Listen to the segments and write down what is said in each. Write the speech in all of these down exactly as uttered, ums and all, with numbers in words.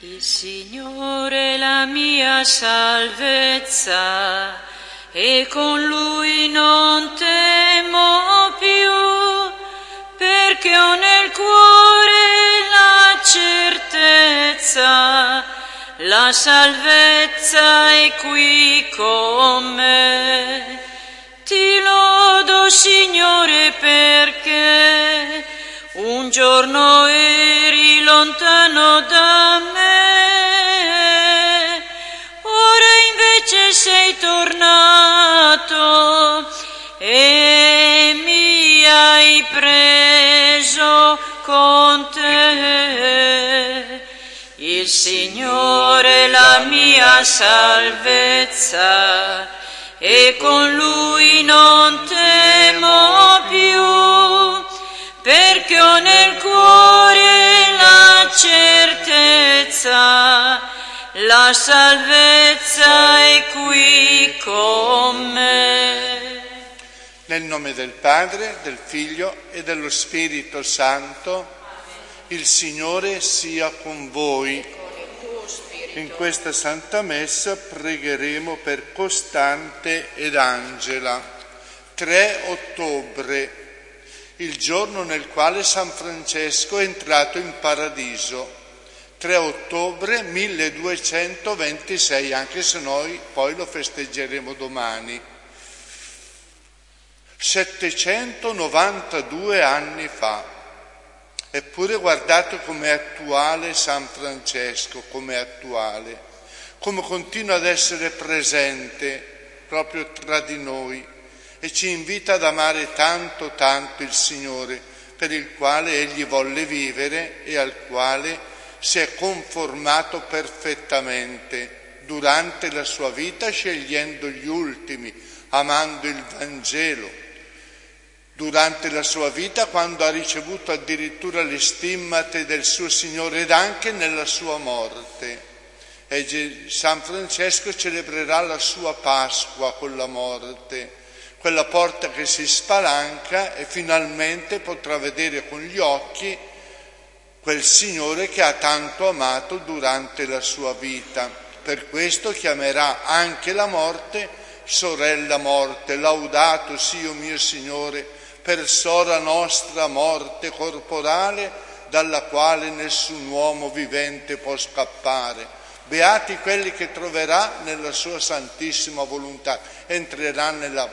Il Signore è la mia salvezza e con Lui non temo più, perché ho nel cuore la certezza, la salvezza è qui con me. Ti lodo, Signore, perché un giorno eri lontano da me, ora invece sei tornato e mi hai preso con te. Il Signore è la mia salvezza e con Lui non temo più, perché ho nel cuore la certezza, la salvezza è qui con me. Nel nome del Padre, del Figlio e dello Spirito Santo, il Signore sia con voi. In questa Santa Messa pregheremo per Costante ed Angela. tre ottobre, il giorno nel quale San Francesco è entrato in paradiso. tre ottobre milleduecentoventisei, anche se noi poi lo festeggeremo domani. settecentonovantadue anni fa. Eppure guardate com'è attuale San Francesco, com'è attuale, come continua ad essere presente proprio tra di noi e ci invita ad amare tanto tanto il Signore, per il quale Egli volle vivere e al quale si è conformato perfettamente durante la sua vita, scegliendo gli ultimi, amando il Vangelo. Durante la sua vita, quando ha ricevuto addirittura le stimmate del suo Signore, ed anche nella sua morte. E San Francesco celebrerà la sua Pasqua con la morte, quella porta che si spalanca e finalmente potrà vedere con gli occhi quel Signore che ha tanto amato durante la sua vita. Per questo chiamerà anche la morte sorella morte. Laudato sia mio Signore per sora nostra morte corporale, dalla quale nessun uomo vivente può scappare. Beati quelli che troverà nella sua santissima volontà, entrerà nella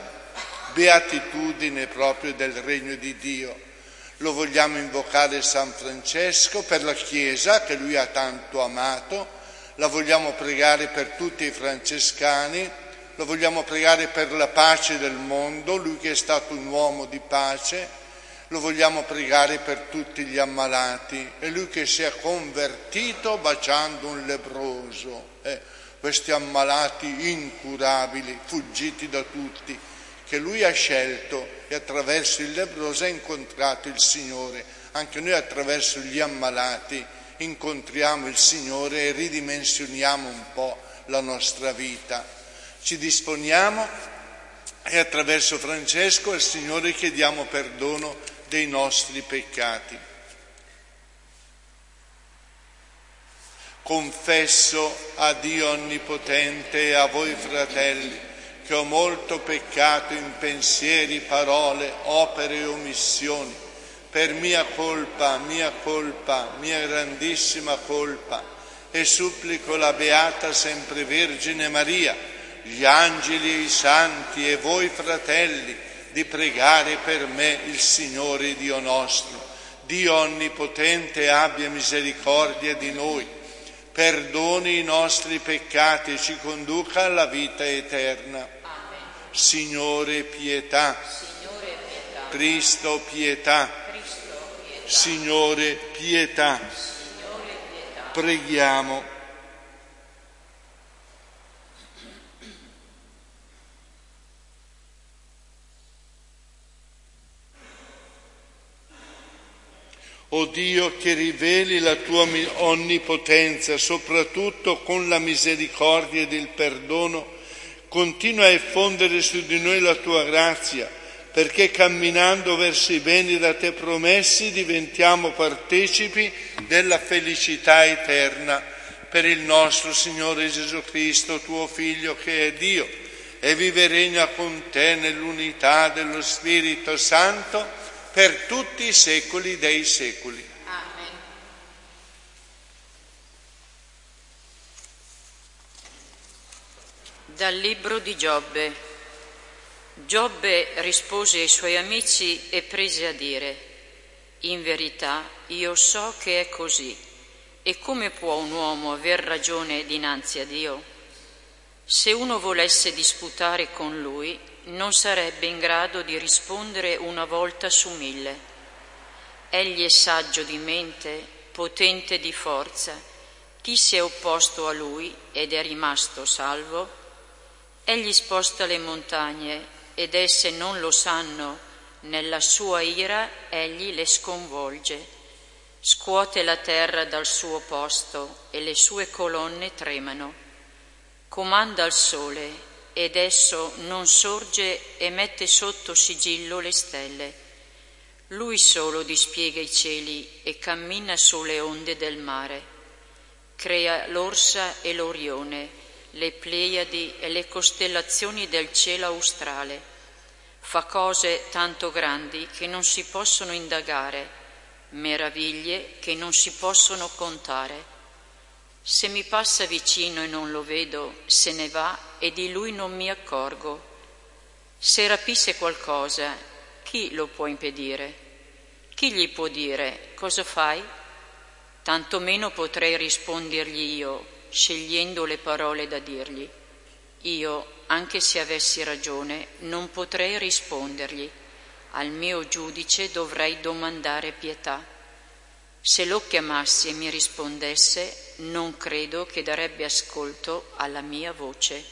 beatitudine proprio del regno di Dio. Lo vogliamo invocare San Francesco per la Chiesa che lui ha tanto amato, la vogliamo pregare per tutti i francescani, lo vogliamo pregare per la pace del mondo, lui che è stato un uomo di pace, lo vogliamo pregare per tutti gli ammalati, e lui che si è convertito baciando un lebbroso, eh, questi ammalati incurabili, fuggiti da tutti, che lui ha scelto e attraverso il lebbroso ha incontrato il Signore. Anche noi attraverso gli ammalati incontriamo il Signore e ridimensioniamo un po' la nostra vita. Ci disponiamo e attraverso Francesco al Signore chiediamo perdono dei nostri peccati. Confesso a Dio Onnipotente e a voi fratelli che ho molto peccato in pensieri, parole, opere e omissioni, per mia colpa, mia colpa, mia grandissima colpa, e supplico la Beata Sempre Vergine Maria, gli angeli e i santi e voi fratelli, di pregare per me il Signore Dio nostro. Dio Onnipotente abbia misericordia di noi, perdoni i nostri peccati e ci conduca alla vita eterna. Amen. Signore pietà. Signore pietà. Cristo pietà. Cristo pietà. Signore pietà. Signore pietà. Preghiamo. O Dio, che riveli la tua onnipotenza, soprattutto con la misericordia ed il perdono, continua a effondere su di noi la tua grazia, perché camminando verso i beni da te promessi diventiamo partecipi della felicità eterna. per il nostro Signore Gesù Cristo, tuo Figlio, che è Dio, e vive e regna con te nell'unità dello Spirito Santo per tutti i secoli dei secoli. Amen. Dal libro di Giobbe. Giobbe rispose ai suoi amici e prese a dire: in verità io so che è così, e come può un uomo aver ragione dinanzi a Dio? Se uno volesse disputare con lui, non sarebbe in grado di rispondere una volta su mille. Egli è saggio di mente, potente di forza. Chi si è opposto a lui ed è rimasto salvo? Egli sposta le montagne ed esse non lo sanno. Nella sua ira egli le sconvolge. Scuote la terra dal suo posto e le sue colonne tremano. Comanda al sole ed esso non sorge e mette sotto sigillo le stelle. Lui solo dispiega i cieli e cammina sulle onde del mare. Crea l'Orsa e l'Orione, le Pleiadi e le costellazioni del cielo australe. Fa cose tanto grandi che non si possono indagare, meraviglie che non si possono contare. Se mi passa vicino e non lo vedo, se ne va e di lui non mi accorgo. Se rapisse qualcosa, chi lo può impedire? Chi gli può dire: cosa fai? Tanto meno potrei rispondergli io, scegliendo le parole da dirgli. Io, anche se avessi ragione, non potrei rispondergli. Al mio giudice dovrei domandare pietà. Se lo chiamassi e mi rispondesse, non credo che darebbe ascolto alla mia voce.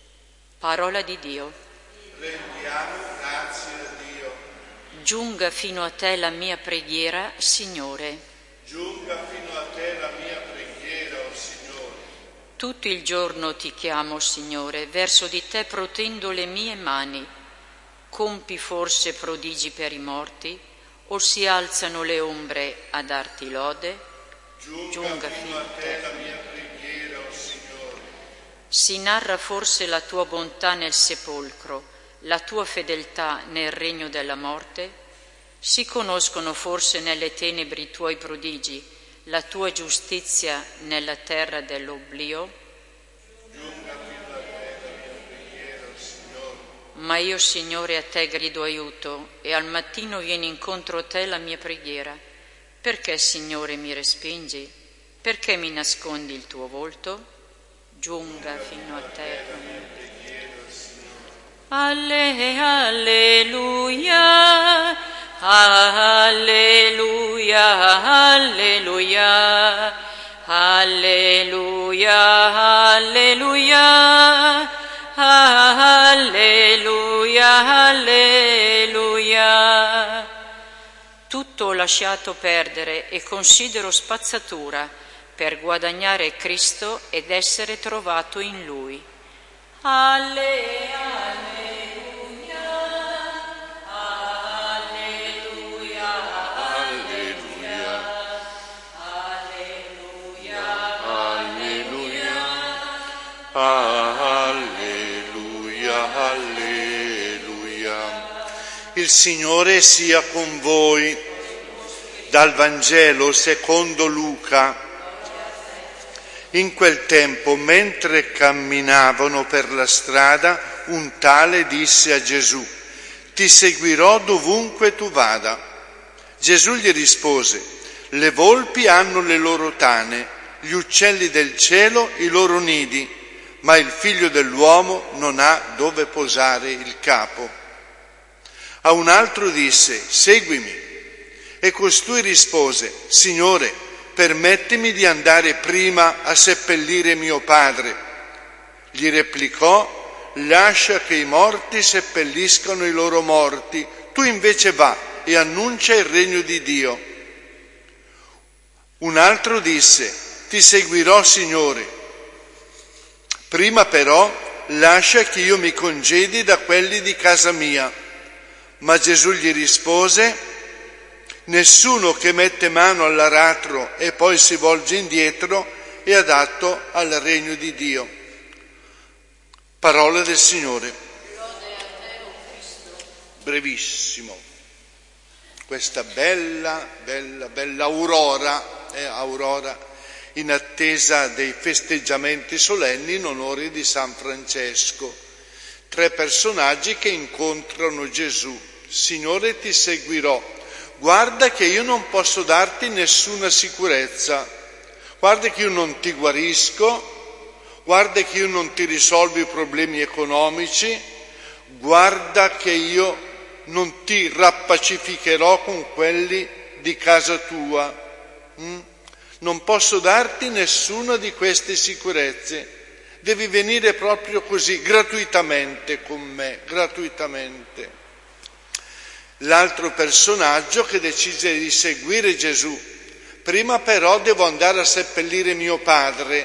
Parola di Dio. Rendiamo grazie a Dio. Giunga fino a te la mia preghiera, Signore. Giunga fino a te la mia preghiera, o Signore. Tutto il giorno ti chiamo, Signore, verso di te protendo le mie mani. Compi forse prodigi per i morti? O si alzano le ombre a darti lode? Giunga, Giunga fino a te la mia preghiera, o Signore. Si narra forse la tua bontà nel sepolcro, la tua fedeltà nel regno della morte? Si conoscono forse nelle tenebri i tuoi prodigi, la tua giustizia nella terra dell'oblio? Giunga fino a te la mia preghiera, o Signore. Ma io, Signore, a te grido aiuto, e al mattino viene incontro a te la mia preghiera. Perché, Signore, mi respingi? Perché mi nascondi il tuo volto? Giunga fino a te la mia preghiera, o Signore. Alle, alleluia, alleluia, alleluia, alleluia, alleluia. Alleluia, alleluia. Tutto ho lasciato perdere e considero spazzatura per guadagnare Cristo ed essere trovato in Lui. Alle, alleluia, alleluia, alleluia, alleluia, Alleluia, alleluia. Il Signore sia con voi. Dal Vangelo secondo Luca. In quel tempo, mentre camminavano per la strada, un tale disse a Gesù: ti seguirò dovunque tu vada. Gesù gli rispose: le volpi hanno le loro tane, gli uccelli del cielo i loro nidi, ma il figlio dell'uomo non ha dove posare il capo. A un altro disse: seguimi. E costui rispose: Signore, permettimi di andare prima a seppellire mio padre. Gli replicò: lascia che i morti seppelliscano i loro morti, tu invece va e annuncia il regno di Dio. Un altro disse: ti seguirò, Signore. Prima però lascia che io mi congedi da quelli di casa mia. Ma Gesù gli rispose: nessuno che mette mano all'aratro e poi si volge indietro e adatto al regno di Dio. Parola del Signore. Brevissimo. Questa bella, bella, bella aurora, eh, aurora in attesa dei festeggiamenti solenni in onore di San Francesco. Tre personaggi che incontrano Gesù. Signore, ti seguirò. Guarda che io non posso darti nessuna sicurezza. Guarda che io non ti guarisco. Guarda che io non ti risolvo i problemi economici. Guarda che io non ti rappacificherò con quelli di casa tua. Mm? Non posso darti nessuna di queste sicurezze. Devi venire proprio così, gratuitamente con me, gratuitamente. L'altro personaggio che decise di seguire Gesù. Prima però devo andare a seppellire mio padre.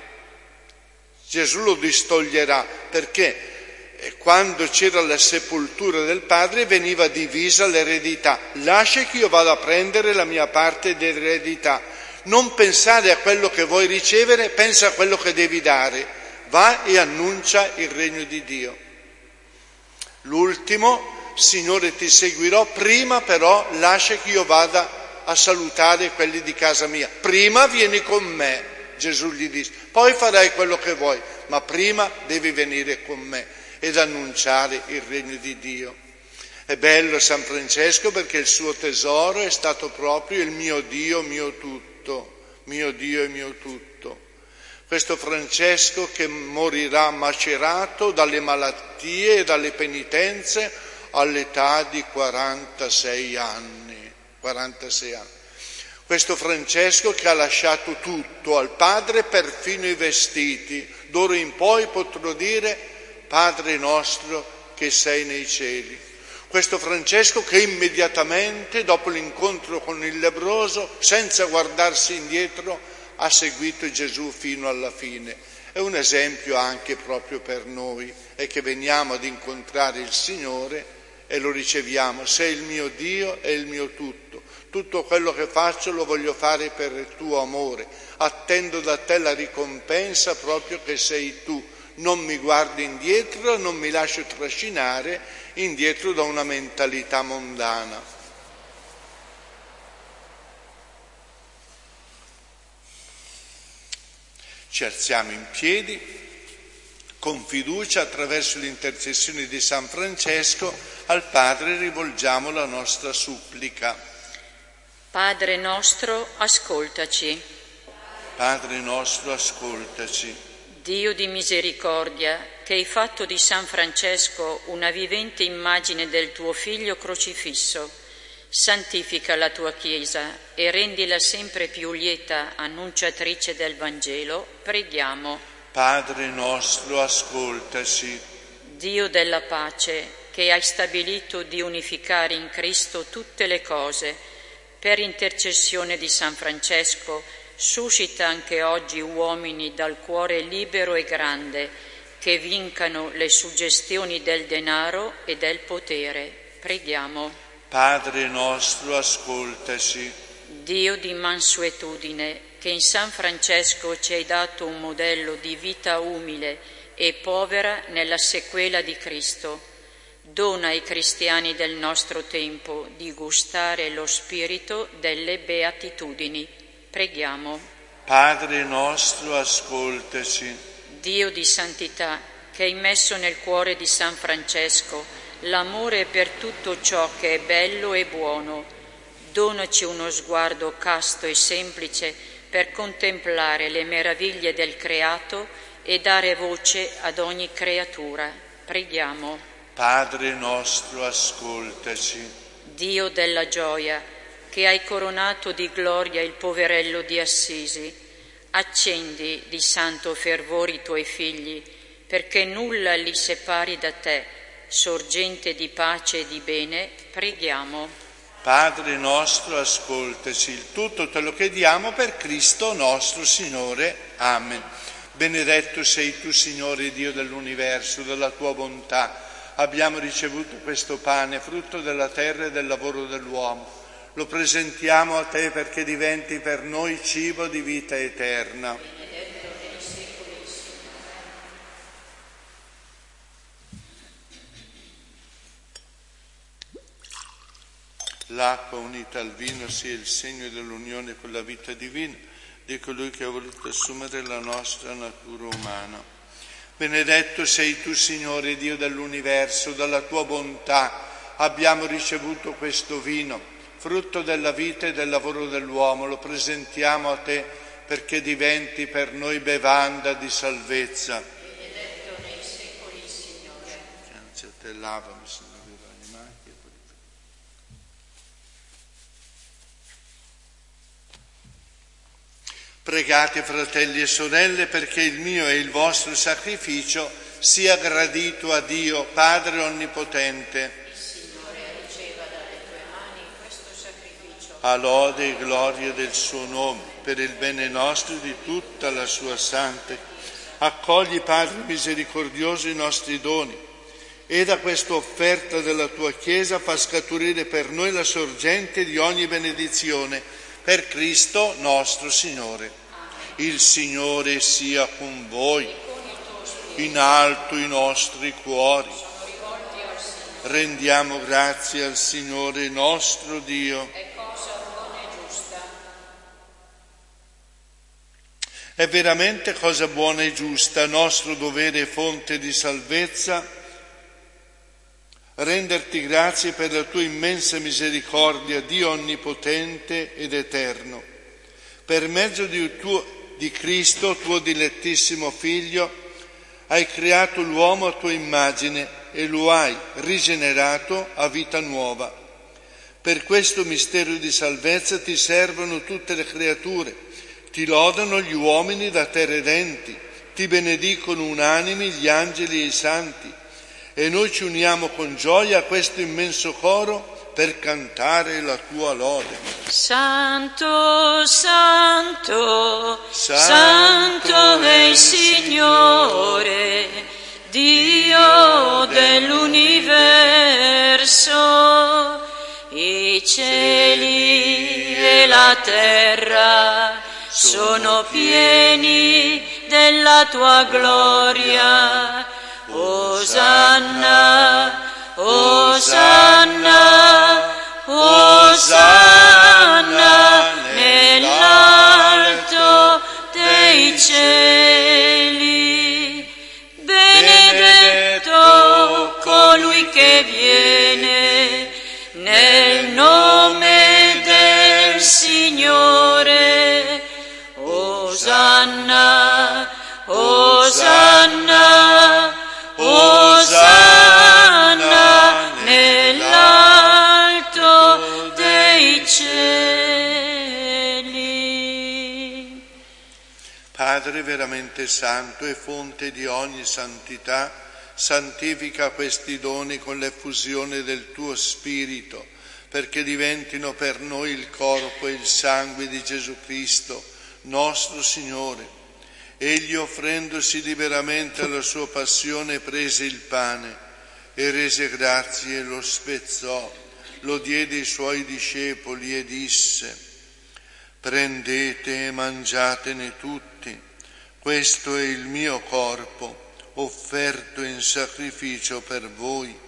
Gesù lo distoglierà perché quando c'era la sepoltura del padre veniva divisa l'eredità. Lascia che io vada a prendere la mia parte di eredità. Non pensare a quello che vuoi ricevere, pensa a quello che devi dare. Va e annuncia il regno di Dio. L'ultimo, Signore, ti seguirò, prima però lascia che io vada a salutare quelli di casa mia. Prima vieni con me, Gesù gli dice, poi farai quello che vuoi, ma prima devi venire con me ed annunciare il regno di Dio. È bello San Francesco perché il suo tesoro è stato proprio il mio Dio, mio tutto, mio Dio e mio tutto. Questo Francesco che morirà macerato dalle malattie e dalle penitenze all'età di quarantasei anni. quarantasei anni. Questo Francesco che ha lasciato tutto al Padre, perfino i vestiti. D'ora in poi potrò dire: Padre nostro che sei nei cieli. Questo Francesco che immediatamente dopo l'incontro con il lebbroso, senza guardarsi indietro, ha seguito Gesù fino alla fine. È un esempio anche proprio per noi, è che veniamo ad incontrare il Signore e lo riceviamo. Sei il mio Dio e il mio tutto. Tutto quello che faccio lo voglio fare per il tuo amore. Attendo da te la ricompensa proprio che sei tu. Non mi guardo indietro, non mi lascio trascinare indietro da una mentalità mondana. Ci alziamo in piedi, con fiducia attraverso l'intercessione di San Francesco, al Padre rivolgiamo la nostra supplica. Padre nostro, ascoltaci. Padre nostro, ascoltaci. Dio di misericordia, che hai fatto di San Francesco una vivente immagine del tuo Figlio crocifisso, santifica la tua Chiesa e rendila sempre più lieta annunciatrice del Vangelo, preghiamo. Padre nostro, ascoltaci. Dio della pace, che hai stabilito di unificare in Cristo tutte le cose, per intercessione di San Francesco, suscita anche oggi uomini dal cuore libero e grande, che vincano le suggestioni del denaro e del potere. Preghiamo. Padre nostro, ascoltaci. Dio di mansuetudine, che in San Francesco ci hai dato un modello di vita umile e povera nella sequela di Cristo, dona ai cristiani del nostro tempo di gustare lo spirito delle beatitudini. Preghiamo. Padre nostro, ascoltaci. Dio di santità, che hai messo nel cuore di San Francesco l'amore per tutto ciò che è bello e buono, donaci uno sguardo casto e semplice per contemplare le meraviglie del creato e dare voce ad ogni creatura. Preghiamo. Padre nostro, ascoltaci. Dio della gioia, che hai coronato di gloria il poverello di Assisi, accendi di santo fervore i tuoi figli, perché nulla li separi da te, sorgente di pace e di bene. Preghiamo. Padre nostro, ascoltaci. Il tutto te lo chiediamo per Cristo nostro Signore. Amen. Benedetto sei tu, Signore Dio dell'universo, della tua bontà. Abbiamo ricevuto questo pane, frutto della terra e del lavoro dell'uomo. Lo presentiamo a te perché diventi per noi cibo di vita eterna. l'acqua unita al vino sia il segno dell'unione con la vita divina di colui che ha voluto assumere la nostra natura umana. Benedetto sei tu, Signore, Dio dell'universo, dalla tua bontà abbiamo ricevuto questo vino, frutto della vita e del lavoro dell'uomo. Lo presentiamo a te perché diventi per noi bevanda di salvezza. Benedetto nei secoli, Signore. Grazie a te, lavami, Signore. Pregate, fratelli e sorelle, perché il mio e il vostro sacrificio sia gradito a Dio, Padre Onnipotente. Il Signore riceva dalle tue mani questo sacrificio. A lode e gloria del suo nome, per il bene nostro e di tutta la sua santa. Accogli, Padre misericordioso, i nostri doni e da questa offerta della tua Chiesa fa scaturire per noi la sorgente di ogni benedizione. Per Cristo nostro Signore. Il Signore sia con voi, in alto i nostri cuori. Rendiamo grazie al Signore nostro Dio. È cosa buona e giusta. È veramente cosa buona e giusta, nostro dovere e fonte di salvezza, renderti grazie per la tua immensa misericordia, Dio onnipotente ed eterno. Per mezzo di, tuo, di Cristo, tuo dilettissimo Figlio, hai creato l'uomo a tua immagine e lo hai rigenerato a vita nuova. Per questo mistero di salvezza ti servono tutte le creature, ti lodano gli uomini da te redenti, ti benedicono unanimi gli angeli e i santi, e noi ci uniamo con gioia a questo immenso coro per cantare la tua lode. Santo, santo, santo, santo è il Signore, Dio dell'universo. I cieli e la terra sono pieni della tua gloria. Osanna, Osanna, Osanna nell'alto dei cieli. Benedetto colui che viene nel nome del Signore. Osanna, Osanna, Osanna nell'alto dei cieli. Padre veramente santo e fonte di ogni santità, santifica questi doni con l'effusione del tuo Spirito, perché diventino per noi il corpo e il sangue di Gesù Cristo, nostro Signore. Egli, offrendosi liberamente alla sua passione, prese il pane e rese grazie e lo spezzò, lo diede ai suoi discepoli e disse: prendete e mangiatene tutti, questo è il mio corpo, offerto in sacrificio per voi.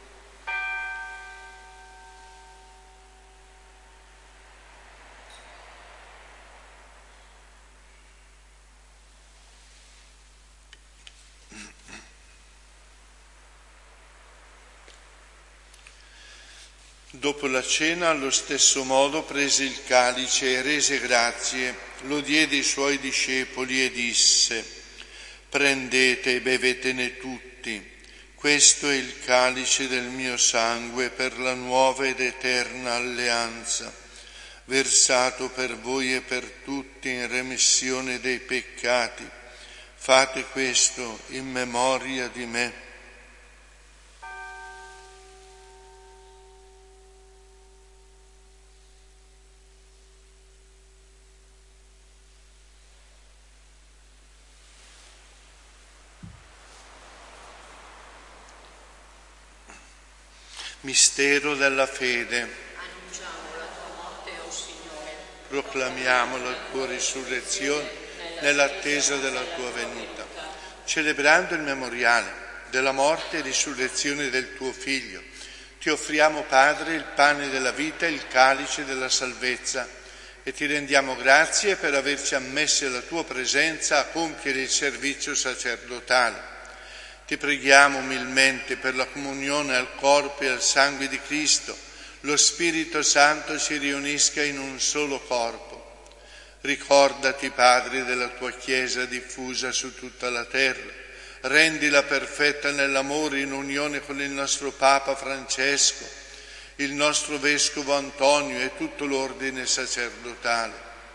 Dopo la cena, allo stesso modo, prese il calice e rese grazie, lo diede ai suoi discepoli e disse: prendete e bevetene tutti, questo è il calice del mio sangue per la nuova ed eterna alleanza, versato per voi e per tutti in remissione dei peccati. Fate questo in memoria di me. Mistero della fede. Annunciamo la tua morte, o Signore. Proclamiamo la tua risurrezione nell'attesa della tua venuta. Celebrando il memoriale della morte e risurrezione del tuo Figlio, Ti offriamo, Padre, il pane della vita e il calice della salvezza e ti rendiamo grazie per averci ammessi alla tua presenza a compiere il servizio sacerdotale. Ti preghiamo umilmente per la comunione al corpo e al sangue di Cristo, lo Spirito Santo ci riunisca in un solo corpo. Ricordati, Padre, della tua Chiesa diffusa su tutta la terra. Rendila perfetta nell'amore in unione con il nostro Papa Francesco, il nostro Vescovo Antonio e tutto l'ordine sacerdotale.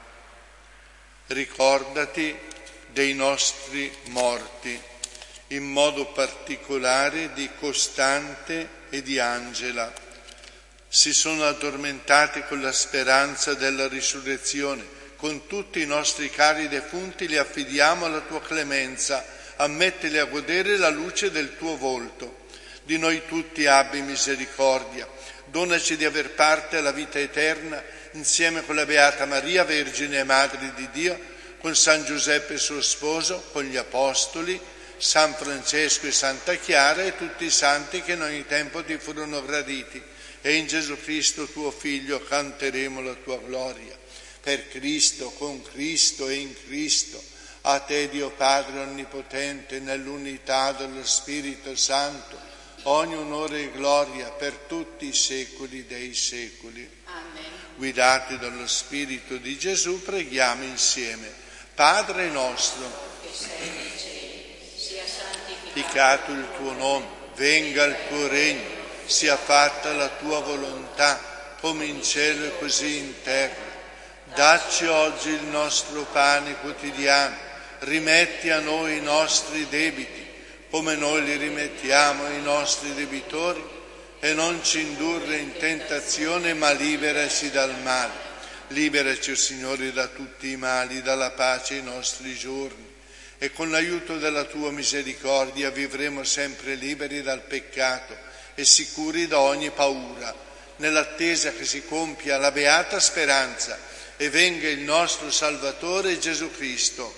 Ricordati dei nostri morti, in modo particolare di Costante e di Angela. Si sono addormentati con la speranza della risurrezione. Con tutti i nostri cari defunti li affidiamo alla tua clemenza. Ammettili a godere la luce del tuo volto. Di noi tutti abbi misericordia. Donaci di aver parte alla vita eterna insieme con la Beata Maria, Vergine e Madre di Dio, con San Giuseppe suo sposo, con gli Apostoli, San Francesco e Santa Chiara e tutti i santi che in ogni tempo ti furono graditi. E in Gesù Cristo tuo Figlio canteremo la tua gloria. Per Cristo, con Cristo e in Cristo. A te, Dio Padre Onnipotente, nell'unità dello Spirito Santo, ogni onore e gloria per tutti i secoli dei secoli. Amen. Guidati dallo Spirito di Gesù, preghiamo insieme. Padre nostro, che sei nei cieli, sia santificato il tuo nome, venga il tuo regno, sia fatta la tua volontà, come in cielo e così in terra. Dacci oggi il nostro pane quotidiano. Rimetti a noi i nostri debiti, come noi li rimettiamo ai nostri debitori, e non ci indurre in tentazione, ma liberaci dal male. Liberaci, o Signore, da tutti i mali, dalla pace ai nostri giorni, e con l'aiuto della tua misericordia vivremo sempre liberi dal peccato e sicuri da ogni paura, nell'attesa che si compia la beata speranza e venga il nostro Salvatore Gesù Cristo.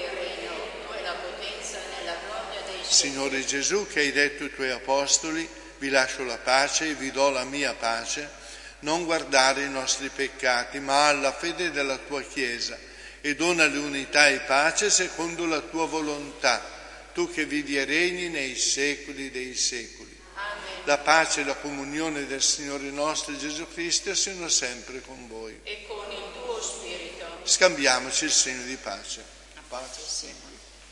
Signore Gesù, che hai detto ai tuoi apostoli, vi lascio la pace e vi do la mia pace, non guardare i nostri peccati, ma alla fede della tua Chiesa, e donale unità e pace secondo la tua volontà, tu che vivi e regni nei secoli dei secoli. Amen. La pace e la comunione del Signore nostro Gesù Cristo siano sempre con voi. E con il tuo Spirito. Scambiamoci il segno di pace. Pace, Signore.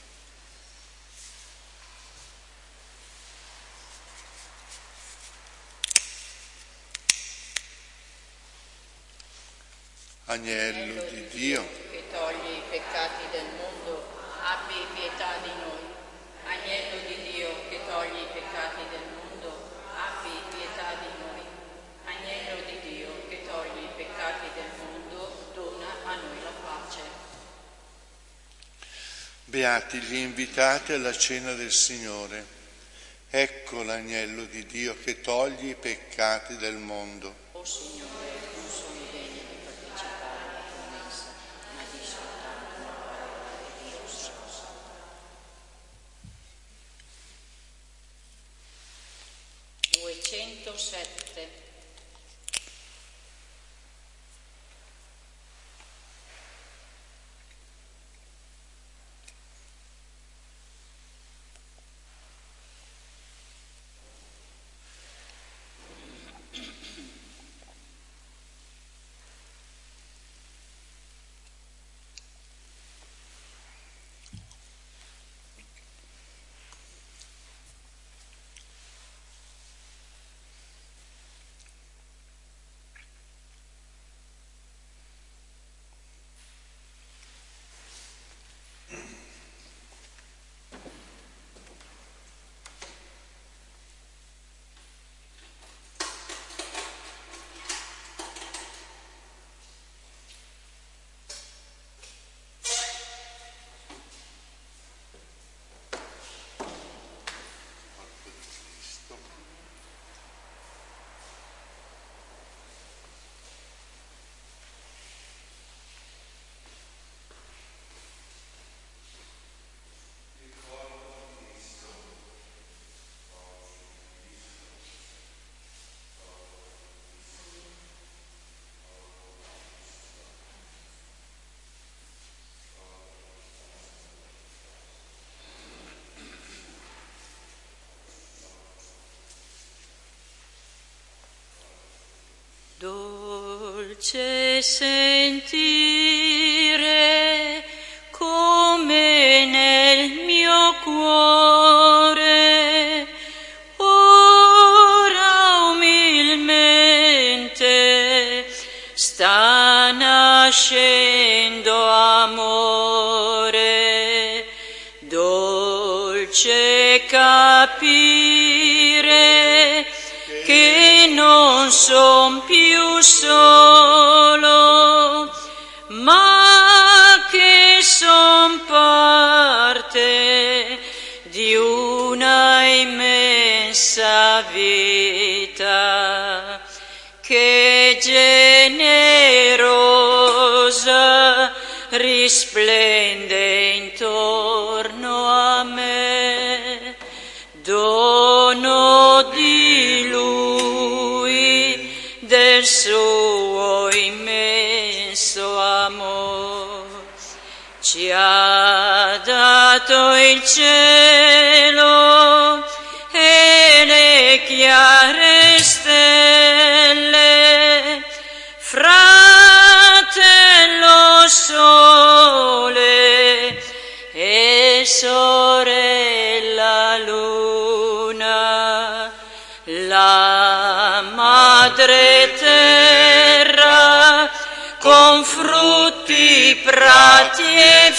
Agnello di Dio, che togli i peccati del mondo, abbi pietà di noi. Agnello di Dio, che togli i peccati del mondo, abbi pietà di noi. Agnello di Dio, che togli i peccati del mondo, dona a noi la pace. beati gli invitati alla cena del Signore. Ecco l'agnello di Dio che toglie i peccati del mondo. O Signore, non sono degno di partecipare alla tua messa, ma di soltanto la parola di Dio so. duecentosette. dolce sentire come nel mio cuore ora umilmente sta nascendo amore, dolce capire che non son più solo, ma che son parte di una immensa vita che generosa risplende intorno a me, dono di Lui, del suo immenso amor. Ci ha dato il cielo e le chiare stelle, fratello sole e sorella luna, la madre terra con frutti, prati e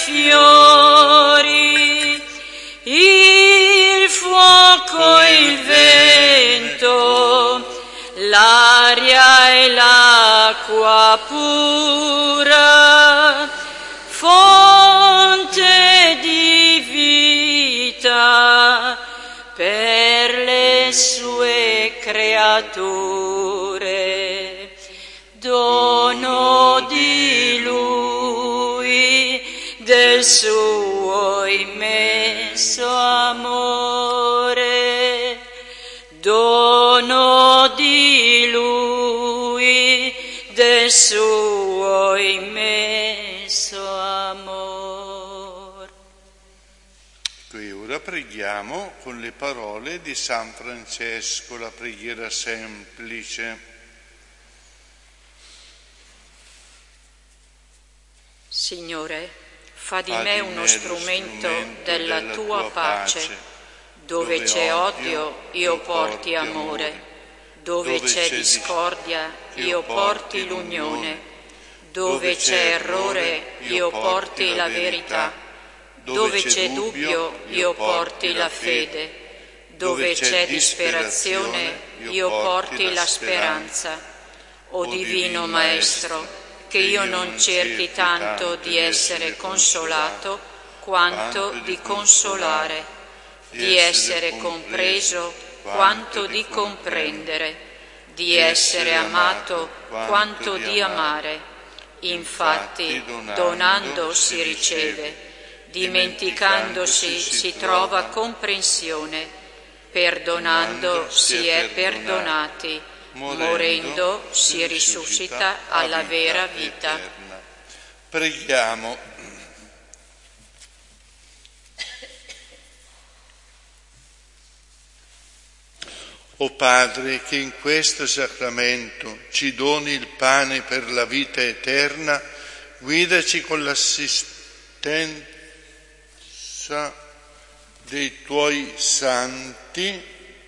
fiori, il fuoco, il vento, l'aria e l'acqua pura, fonte di vita per le sue creature, dono di Lui, del suo immenso amore, dono di Lui, del suo immenso amore. E ora preghiamo con le parole di San Francesco, la preghiera semplice. Signore, fa di Fa me di uno me strumento, strumento della, della tua, tua pace. pace. Dove, Dove c'è odio, odio, io porti amore. Dove, Dove c'è c'è discordia, io porti l'unione. Dove, Dove c'è errore, io porti la verità. Dove c'è dubbio, io porti la fede. Dove c'è disperazione, io porti la speranza. O Divino Maestro, che io non cerchi tanto di essere consolato quanto di consolare, di essere compreso quanto di comprendere, di essere amato quanto di amare. Infatti, donando si riceve, dimenticandosi si trova comprensione, perdonando si è perdonati, morendo si risuscita alla vera vita. Preghiamo. O Padre, che in questo sacramento ci doni il pane per la vita eterna, guidaci con l'assistenza dei Tuoi santi,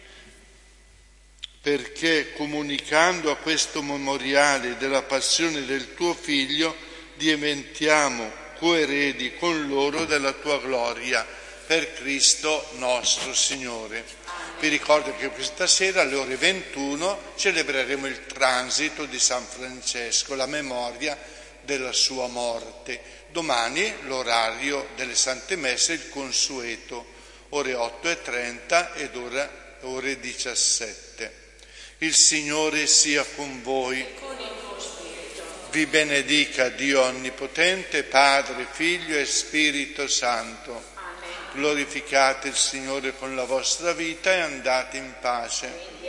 perché comunicando a questo memoriale della passione del Tuo Figlio diventiamo coeredi con loro della Tua gloria, per Cristo nostro Signore. Vi ricordo che questa sera alle ore ventuno celebreremo il transito di San Francesco, la memoria della sua morte. Domani l'orario delle Sante Messe, il consueto, ore otto e trenta ed ora, ore diciassette. Il Signore sia con voi. Vi benedica Dio Onnipotente, Padre, Figlio e Spirito Santo. Glorificate il Signore con la vostra vita e andate in pace.